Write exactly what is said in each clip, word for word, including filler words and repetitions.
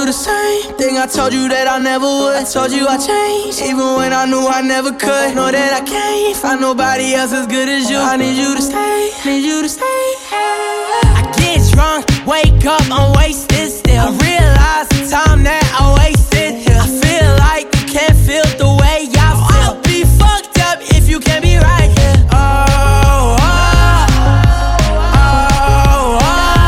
do the same thing I told you that I never would. I told you I changed, even when I knew I never could. Know that I can't find nobody else as good as you. I need you to stay, need you to stay. I get drunk, wake up, I'm wasted still. I realize the time that I wasted here. I feel like you can't feel the way I feel. I'll be fucked up if you can't be right here. Oh, oh, oh, oh,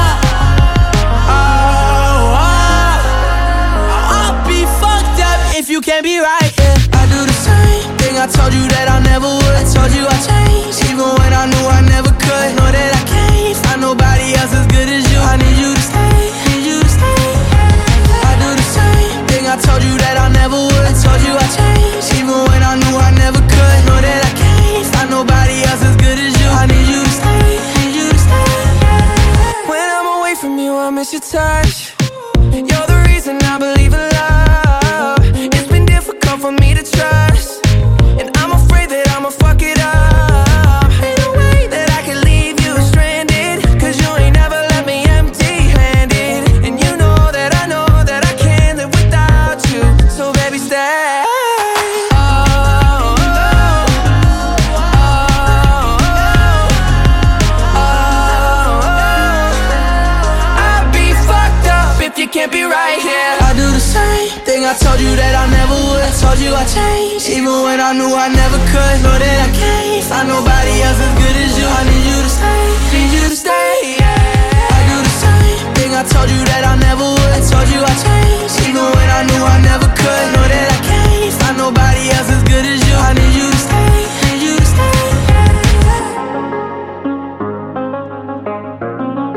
oh, oh. I'll be fucked up if you can't be right here. I do the same thing I told you that I never would. I told you I changed, even when I knew I never could. Know that I can't find nobody else as good as you. I need you to stay, need you to stay. I do the same thing I told you that I never would. I told you I changed, even when I knew I never could. Know that I can't find nobody else as good as you. I need you to stay, need you to stay. When I'm away from you, I miss your touch. You're the reason I believe in love. It's been difficult for me to trust, and I'm afraid that I'ma fuck it up. Ain't no way that I can leave you stranded, cause you ain't never left me empty-handed. And you know that I know that I can't live without you. So baby, stay. Oh, oh, oh, oh, oh. I'd be fucked up if you can't be right here. I do the same thing I told you that I never would. I told you I changed, even when I knew I never could. Know that I can't find nobody else as good as you. I need you to stay, need you to stay, yeah. I do the same thing I told you that I never would. I told you I changed, even when I knew I never could. Know that I can't find nobody else as good as you. I need you to stay, need you to stay,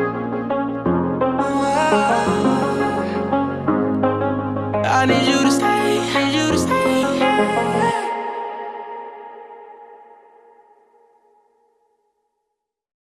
yeah. I need you to stay.